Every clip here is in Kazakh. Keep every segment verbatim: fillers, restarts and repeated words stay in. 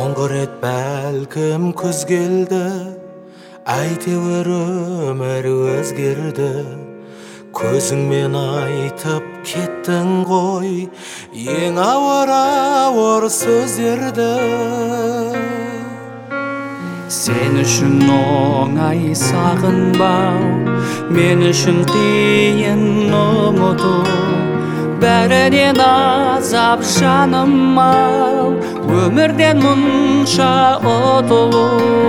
Соңғы рет бәлкім күз келді, әйтеуір өмір өзгерді. Көзіңмен айтып кеттің ғой ең ауыр ауыр сөздерді. Сен үшін оңай сағынбау, мен үшін қиын ұмыту. Бәрінен азап жаным-ау, өмірден мұнша ұтылу.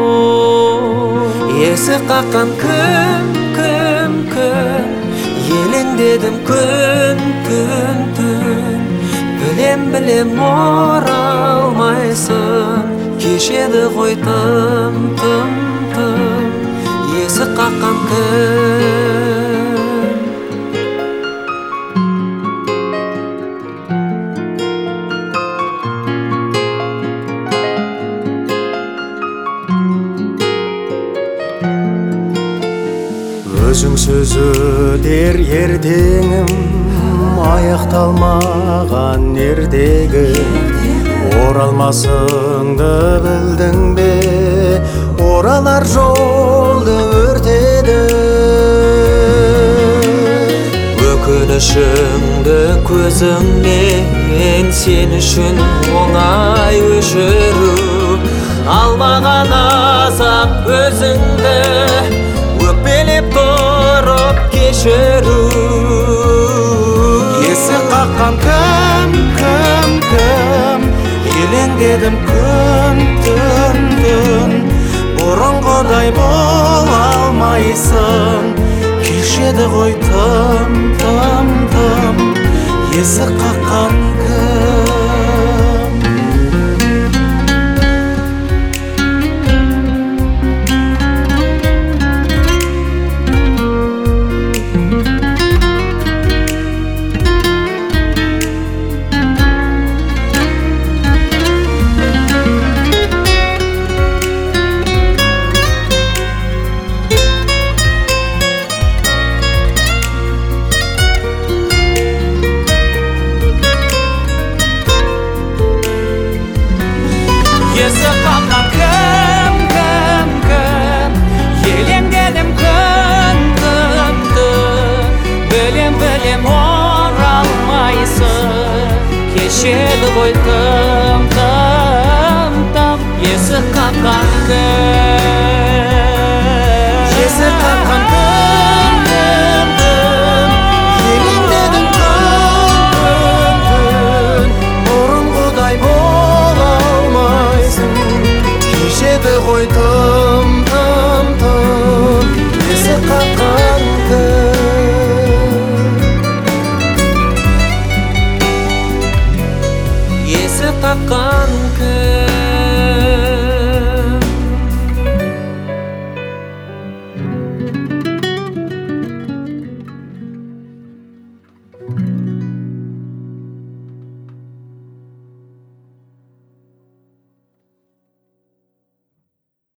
Есі қаққан күн, күн, күн, елеңдедім күн, түн, түн. Білем-білем оралмайсың, кешеді ғой тым, тым, тым. Есі қаққан күн. Өзің сөзі дер ертеңім, аяқталмаған ертегі. Оралмасыңды білдің бе, оралар жолды өртеді. Өкінішіңді көзіңнен, сен үшін оңай өшіру. Алмаған азап өзіңді, өкпелеп тұрып кешіру. Есі қаққан кім, кім, кім, елеңдедім күн, түн, түн. Бұрынғыдай бола алмайсың, кешеді ғой тым, тым, тым. Есі қаққан кім. Есі қаққан кім, кім, кім, елеңдедім күн, түн, түн. Білем-білем оралмайсың, кешеді ғой тым, тым, тым. Есі қаққан кім. Есі қаққан